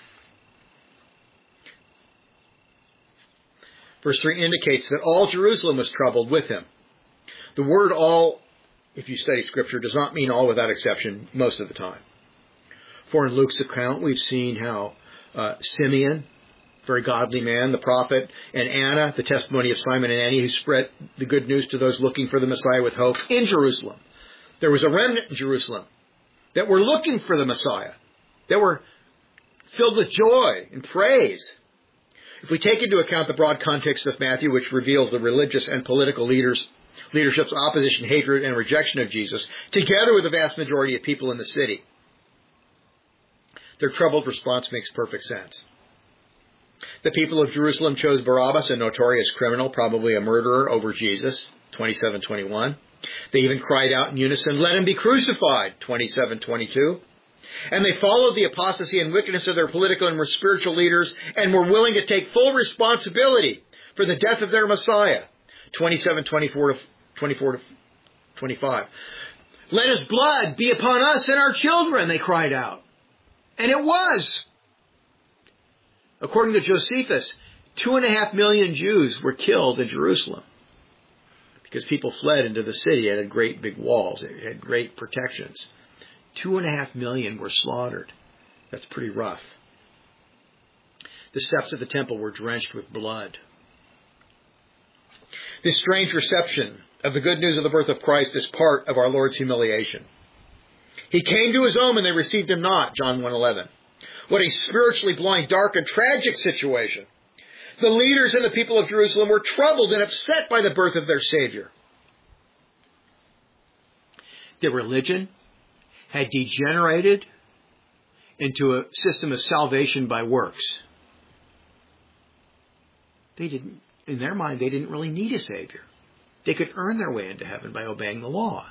Verse three indicates that all Jerusalem was troubled with him. The word all, if you study Scripture, does not mean all without exception most of the time. For in Luke's account, we've seen how uh, Simeon, very godly man, the prophet, and Anna, the testimony of Simon and Annie, who spread the good news to those looking for the Messiah with hope in Jerusalem. There was a remnant in Jerusalem that were looking for the Messiah, that were filled with joy and praise. If we take into account the broad context of Matthew, which reveals the religious and political leaders, leadership's opposition, hatred, and rejection of Jesus, together with the vast majority of people in the city, their troubled response makes perfect sense. The people of Jerusalem chose Barabbas, a notorious criminal, probably a murderer, over Jesus, twenty-seven twenty-one. They even cried out in unison, "Let him be crucified," twenty-seven twenty-two. And they followed the apostasy and wickedness of their political and spiritual leaders and were willing to take full responsibility for the death of their Messiah, twenty-seven twenty-four to twenty-four to twenty-five. "Let his blood be upon us and our children," they cried out. And it was. According to Josephus, two and a half million Jews were killed in Jerusalem because people fled into the city. It had great big walls. It had great protections. Two and a half million were slaughtered. That's pretty rough. The steps of the temple were drenched with blood. This strange reception of the good news of the birth of Christ is part of our Lord's humiliation. He came to his own and they received him not, John one eleven. What a spiritually blind, dark, and tragic situation. The leaders and the people of Jerusalem were troubled and upset by the birth of their Savior. Their religion had degenerated into a system of salvation by works. They didn't, in their mind, they didn't really need a Savior. They could earn their way into heaven by obeying the law.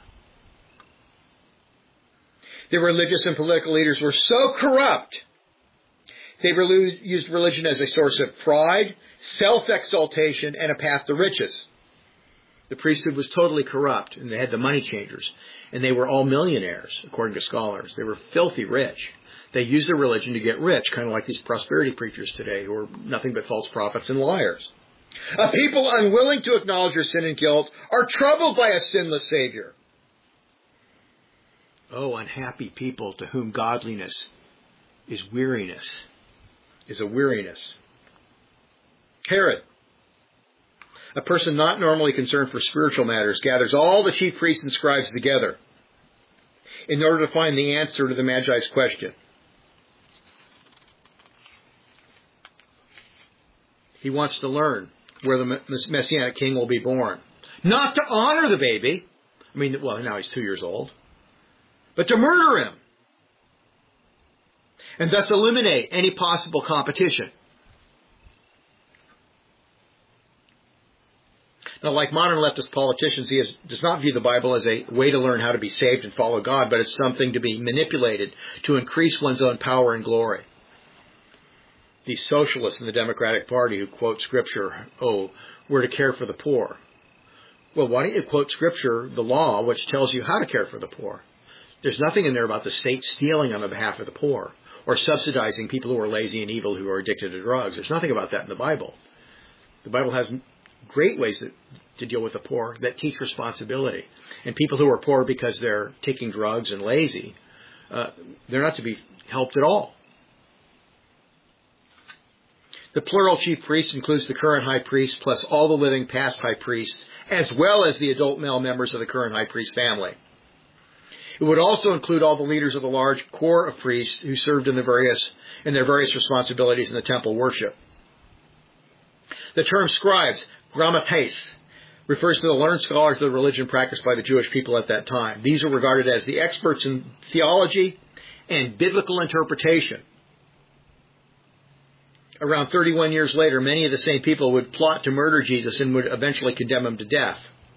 The religious and political leaders were so corrupt, they used religion as a source of pride, self-exaltation, and a path to riches. The priesthood was totally corrupt, and they had the money changers. And they were all millionaires, according to scholars. They were filthy rich. They used their religion to get rich, kind of like these prosperity preachers today, who are nothing but false prophets and liars. A people unwilling to acknowledge their sin and guilt are troubled by a sinless Savior. Oh, unhappy people to whom godliness is weariness, is a weariness. Herod, a person not normally concerned for spiritual matters, gathers all the chief priests and scribes together in order to find the answer to the Magi's question. He wants to learn where the Messianic king will be born. Not to honor the baby. I mean, well, now he's two years old. But to murder him. And thus eliminate any possible competition. Now, like modern leftist politicians, he is, does not view the Bible as a way to learn how to be saved and follow God, but as something to be manipulated to increase one's own power and glory. These socialists in the Democratic Party who quote Scripture, oh, we're to care for the poor. Well, why don't you quote Scripture, the law, which tells you how to care for the poor? There's nothing in there about the state stealing on the behalf of the poor or subsidizing people who are lazy and evil who are addicted to drugs. There's nothing about that in the Bible. The Bible has great ways to, to deal with the poor that teach responsibility. And people who are poor because they're taking drugs and lazy, uh, they're not to be helped at all. The plural chief priest includes the current high priest plus all the living past high priests, as well as the adult male members of the current high priest family. It would also include all the leaders of the large corps of priests who served in the various in their various responsibilities in the temple worship. The term scribes, grammates, refers to the learned scholars of the religion practiced by the Jewish people at that time. These are regarded as the experts in theology and biblical interpretation. Around thirty-one years later, many of the same people would plot to murder Jesus and would eventually condemn him to death.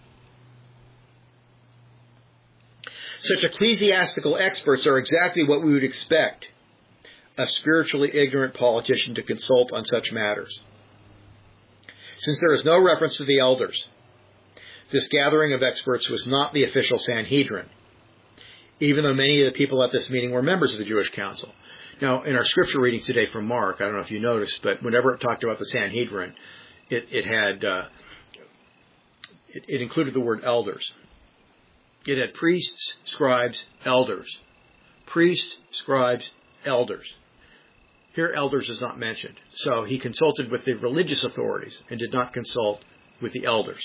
Such ecclesiastical experts are exactly what we would expect a spiritually ignorant politician to consult on such matters. Since there is no reference to the elders, this gathering of experts was not the official Sanhedrin, even though many of the people at this meeting were members of the Jewish council. Now, in our scripture reading today from Mark, I don't know if you noticed, but whenever it talked about the Sanhedrin, it, it had uh, it, it included the word elders. It had priests, scribes, elders. Priests, scribes, elders. Here, elders is not mentioned. So he consulted with the religious authorities and did not consult with the elders.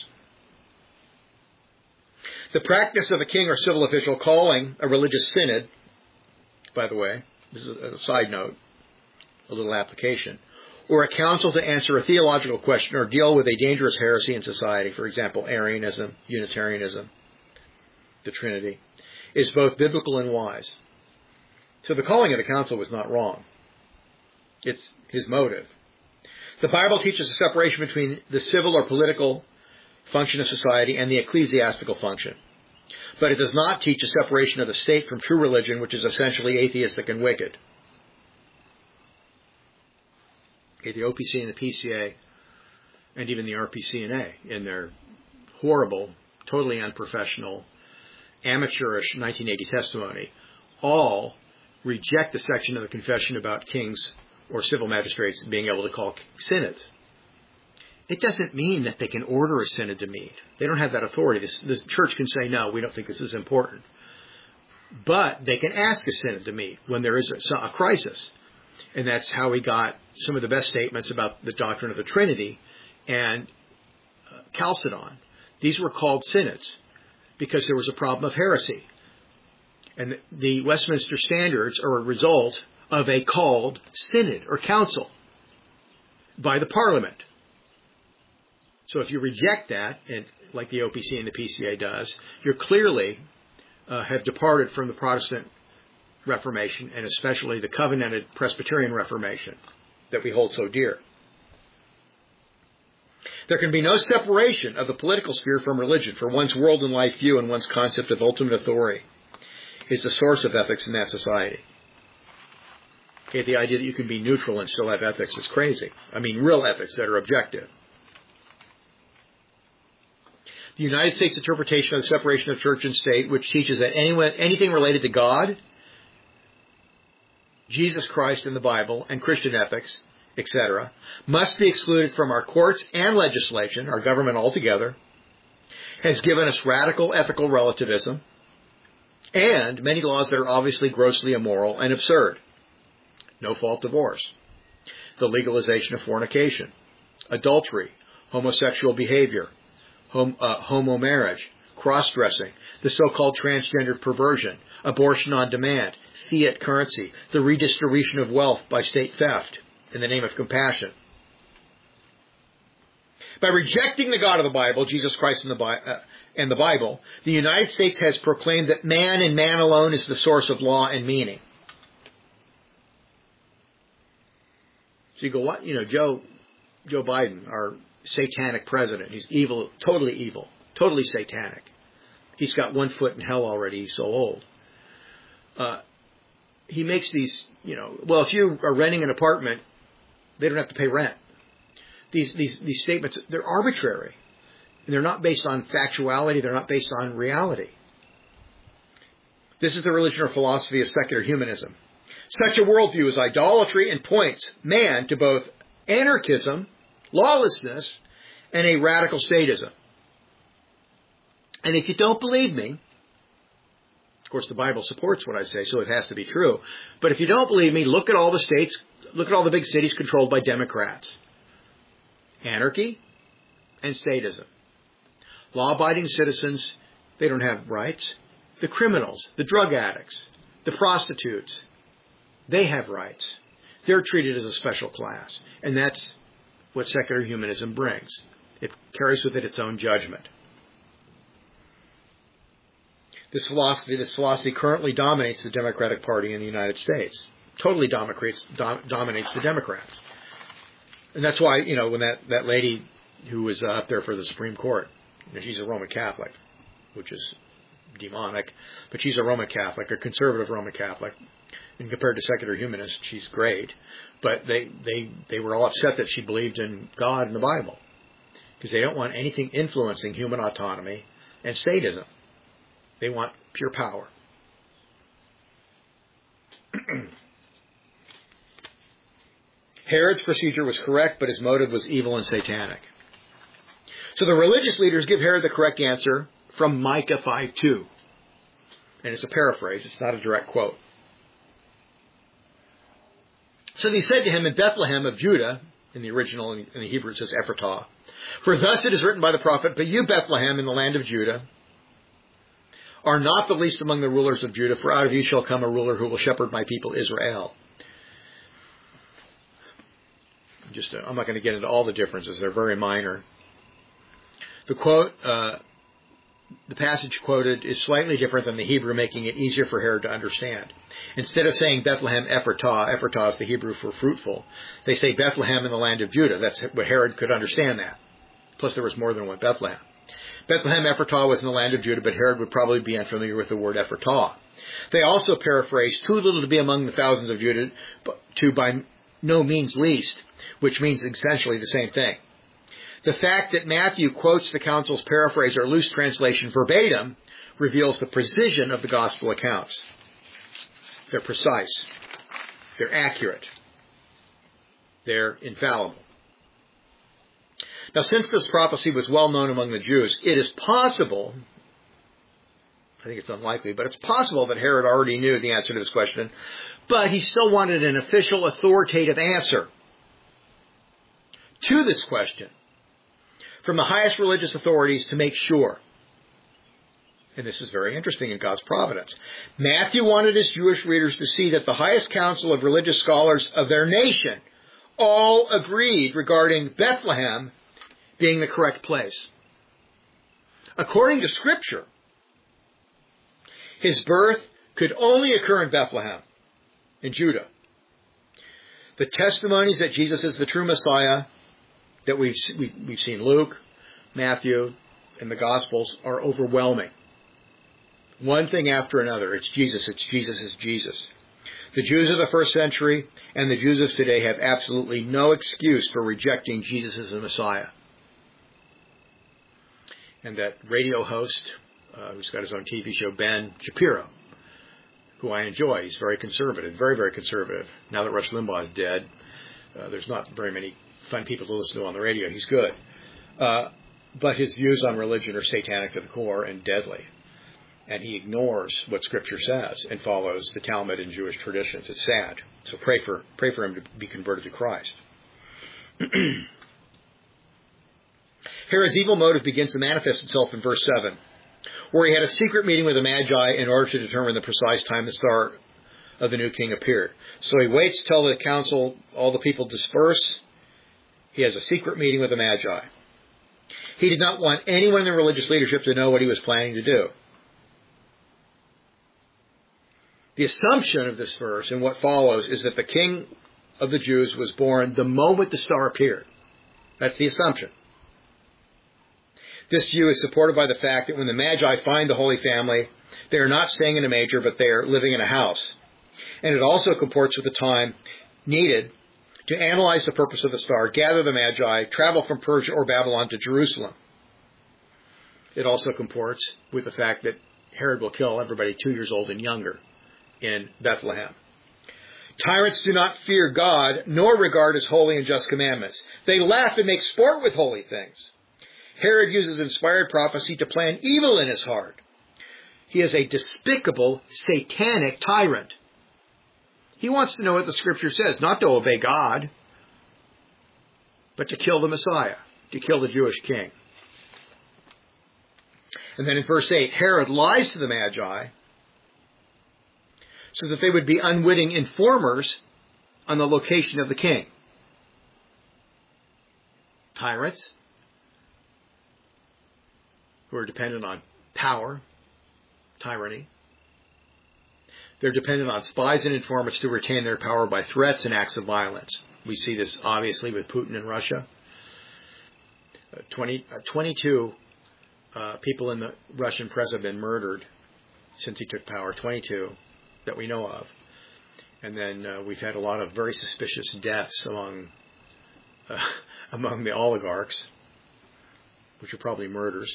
The practice of a king or civil official calling a religious synod, by the way, this is a side note, a little application, or a council to answer a theological question or deal with a dangerous heresy in society, for example, Arianism, Unitarianism, the Trinity, is both biblical and wise. So the calling of the council was not wrong. It's his motive. The Bible teaches a separation between the civil or political function of society and the ecclesiastical function. But it does not teach a separation of the state from true religion, which is essentially atheistic and wicked. Okay, the O P C and the P C A, and even the R P C N A, in their horrible, totally unprofessional, amateurish nineteen eighty testimony, all reject the section of the confession about kings or civil magistrates being able to call synods. It doesn't mean that they can order a synod to meet. They don't have that authority. This, this church can say, no, we don't think this is important. But they can ask a synod to meet when there is a, a crisis. And that's how we got some of the best statements about the doctrine of the Trinity and uh, Chalcedon. These were called synods because there was a problem of heresy. And the, the Westminster Standards are a result of a called synod or council by the Parliament. So if you reject that, and like the O P C and the P C A does, you clearly uh, have departed from the Protestant Reformation, and especially the covenanted Presbyterian Reformation that we hold so dear. There can be no separation of the political sphere from religion, for one's world and life view and one's concept of ultimate authority is the source of ethics in that society. Okay, the idea that you can be neutral and still have ethics is crazy. I mean, real ethics that are objective. The United States interpretation of the separation of church and state, which teaches that anyone, anything related to God, Jesus Christ and the Bible, and Christian ethics, et cetera, must be excluded from our courts and legislation, our government altogether, has given us radical ethical relativism, and many laws that are obviously grossly immoral and absurd. No-fault divorce, the legalization of fornication, adultery, homosexual behavior, hom- uh, homo marriage, cross-dressing, the so-called transgender perversion, abortion on demand, fiat currency, the redistribution of wealth by state theft in the name of compassion. By rejecting the God of the Bible, Jesus Christ and the, Bi- uh, and the Bible, the United States has proclaimed that man and man alone is the source of law and meaning. So you go, what? You know, Joe, Joe Biden, our satanic president, he's evil, totally evil, totally satanic. He's got one foot in hell already. He's so old. Uh, he makes these, you know, well, if you are renting an apartment, they don't have to pay rent. These, these, these statements, they're arbitrary. And they're not based on factuality. They're not based on reality. This is the religion or philosophy of secular humanism. Such a worldview is idolatry and points man to both anarchism, lawlessness, and a radical statism. And if you don't believe me, of course the Bible supports what I say, so it has to be true. But if you don't believe me, look at all the states, look at all the big cities controlled by Democrats. Anarchy and statism. Law-abiding citizens, they don't have rights. The criminals, the drug addicts, the prostitutes, they have rights. They're treated as a special class. And that's what secular humanism brings. It carries with it its own judgment. This philosophy, this philosophy currently dominates the Democratic Party in the United States. Totally dominates, dom- dominates the Democrats. And that's why, you know, when that, that lady who was uh, up there for the Supreme Court, you know, she's a Roman Catholic, which is demonic, but she's a Roman Catholic, a conservative Roman Catholic. And compared to secular humanists, she's great. But they, they, they were all upset that she believed in God and the Bible. Because they don't want anything influencing human autonomy and statism. They want pure power. Herod's procedure was correct, but his motive was evil and satanic. So the religious leaders give Herod the correct answer from Micah five two. And it's a paraphrase. It's not a direct quote. So they said to him, in Bethlehem of Judah, in the original, in the Hebrew it says Ephratah, for thus it is written by the prophet, but you, Bethlehem, in the land of Judah, are not the least among the rulers of Judah, for out of you shall come a ruler who will shepherd my people Israel. Just, uh, I'm not going to get into all the differences. They're very minor. The quote, uh, the passage quoted is slightly different than the Hebrew, making it easier for Herod to understand. Instead of saying Bethlehem Ephratah, Ephratah is the Hebrew for fruitful, they say Bethlehem in the land of Judah. That's what Herod could understand that. Plus there was more than one Bethlehem. Bethlehem Ephratah was in the land of Judah, but Herod would probably be unfamiliar with the word Ephratah. They also paraphrase, too little to be among the thousands of Judah, to by no means least, which means essentially the same thing. The fact that Matthew quotes the council's paraphrase or loose translation verbatim reveals the precision of the gospel accounts. They're precise. They're accurate. They're infallible. Now, since this prophecy was well known among the Jews, it is possible, I think it's unlikely, but it's possible that Herod already knew the answer to this question, but he still wanted an official, authoritative answer to this question from the highest religious authorities to make sure. And this is very interesting in God's providence. Matthew wanted his Jewish readers to see that the highest council of religious scholars of their nation all agreed regarding Bethlehem being the correct place. According to Scripture, his birth could only occur in Bethlehem, in Judah. The testimonies that Jesus is the true Messiah that we've, we've seen Luke, Matthew, and the Gospels are overwhelming. One thing after another. It's Jesus, it's Jesus, it's Jesus. The Jews of the first century and the Jews of today have absolutely no excuse for rejecting Jesus as the Messiah. And that radio host, uh, who's got his own T V show, Ben Shapiro, who I enjoy. He's very conservative, very, very conservative. Now that Rush Limbaugh is dead, uh, there's not very many fun people to listen to on the radio. He's good. Uh, but his views on religion are satanic to the core and deadly. And he ignores what Scripture says and follows the Talmud and Jewish traditions. It's sad. So pray for pray for him to be converted to Christ. Herod's evil motive begins to manifest itself in verse seven, where he had a secret meeting with the Magi in order to determine the precise time the star of the new king appeared. So he waits till the council, all the people disperse. He has a secret meeting with the Magi. He did not want anyone in the religious leadership to know what he was planning to do. The assumption of this verse and what follows is that the king of the Jews was born the moment the star appeared. That's the assumption. This view is supported by the fact that when the Magi find the Holy Family, they are not staying in a manger, but they are living in a house. And it also comports with the time needed to analyze the purpose of the star, gather the Magi, travel from Persia or Babylon to Jerusalem. It also comports with the fact that Herod will kill everybody two years old and younger in Bethlehem. Tyrants do not fear God, nor regard his holy and just commandments. They laugh and make sport with holy things. Herod uses inspired prophecy to plan evil in his heart. He is a despicable, satanic tyrant. He wants to know what the Scripture says, not to obey God, but to kill the Messiah, to kill the Jewish king. And then in verse eight, Herod lies to the Magi so that they would be unwitting informers on the location of the king. Tyrants who are dependent on power, tyranny. They're dependent on spies and informants to retain their power by threats and acts of violence. We see this obviously with Putin in Russia. Uh, twenty, uh, twenty-two uh, people in the Russian press have been murdered since he took power. twenty-two that we know of. And then uh, we've had a lot of very suspicious deaths among uh, among the oligarchs, which are probably murders.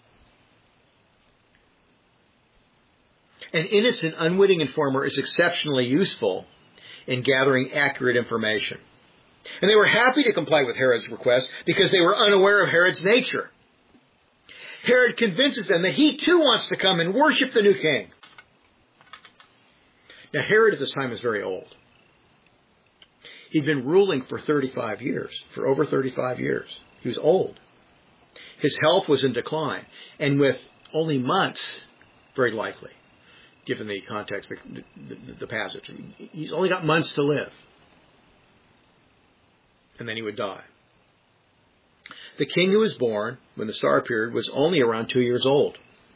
An innocent, unwitting informer is exceptionally useful in gathering accurate information. And they were happy to comply with Herod's request because they were unaware of Herod's nature. Herod convinces them that he too wants to come and worship the new king. Now, Herod at this time is very old. He'd been ruling for thirty-five years, for over thirty-five years. He was old. His health was in decline, and with only months, very likely, given the context, the, the, the passage. He's only got months to live. And then he would die. The king who was born when the star appeared was only around two years old.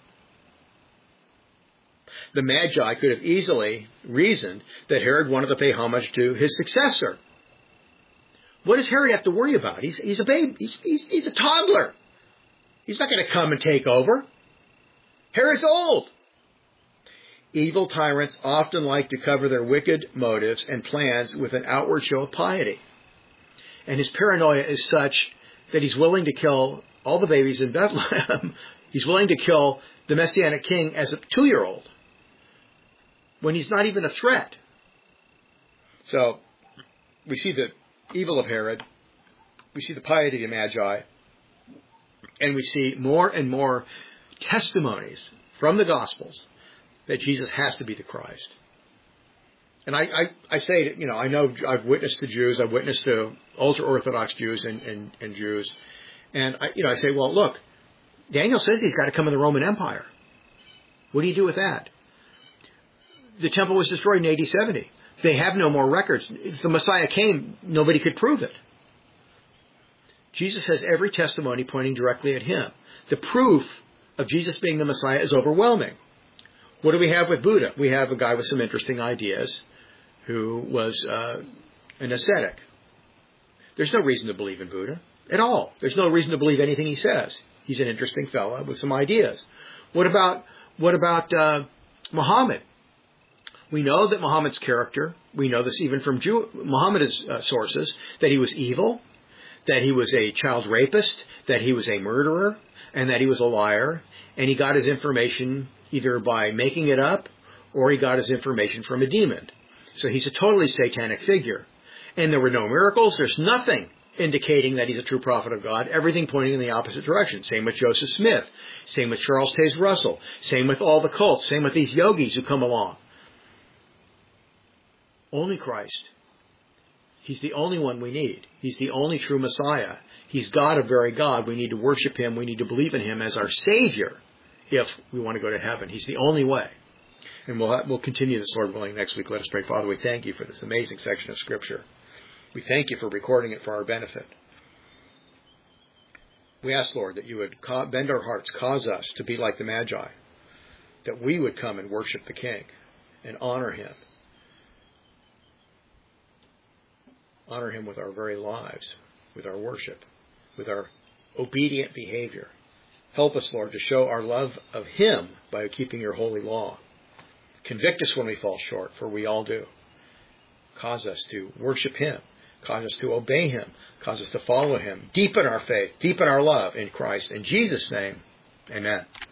The Magi could have easily reasoned that Herod wanted to pay homage to his successor. What does Herod have to worry about? He's, he's a baby. He's, he's, he's a toddler. He's not going to come and take over. Herod's old. Evil tyrants often like to cover their wicked motives and plans with an outward show of piety. And his paranoia is such that he's willing to kill all the babies in Bethlehem. He's willing to kill the Messianic king as a two-year-old when he's not even a threat. So we see the evil of Herod. We see the piety of the Magi. And we see more and more testimonies from the Gospels that Jesus has to be the Christ. And I, I, I say, that, you know, I know I've witnessed to Jews, I've witnessed to ultra-Orthodox Jews and, and, and Jews. And, I, you know, I say, well, look, Daniel says he's got to come in the Roman Empire. What do you do with that? The temple was destroyed in A D seventy. They have no more records. If the Messiah came, nobody could prove it. Jesus has every testimony pointing directly at him. The proof of Jesus being the Messiah is overwhelming. What do we have with Buddha? We have a guy with some interesting ideas who was uh, an ascetic. There's no reason to believe in Buddha at all. There's no reason to believe anything he says. He's an interesting fellow with some ideas. What about what about uh, Muhammad? We know that Muhammad's character, we know this even from Jew, Muhammad's uh, sources, that he was evil, that he was a child rapist, that he was a murderer, and that he was a liar, and he got his information either by making it up or he got his information from a demon. So he's a totally satanic figure. And there were no miracles. There's nothing indicating that he's a true prophet of God. Everything pointing in the opposite direction. Same with Joseph Smith. Same with Charles Taze Russell. Same with all the cults. Same with these yogis who come along. Only Christ. He's the only one we need. He's the only true Messiah. He's God of very God. We need to worship him. We need to believe in him as our Savior if we want to go to heaven. He's the only way. And we'll, we'll continue this, Lord willing, next week. Let us pray. Father, we thank you for this amazing section of Scripture. We thank you for recording it for our benefit. We ask, Lord, that you would bend our hearts, cause us to be like the Magi, that we would come and worship the King and honor him. Honor him with our very lives, with our worship, with our obedient behavior. Help us, Lord, to show our love of him by keeping your holy law. Convict us when we fall short, for we all do. Cause us to worship him. Cause us to obey him. Cause us to follow him. Deepen our faith. Deepen our love in Christ. In Jesus' name, amen.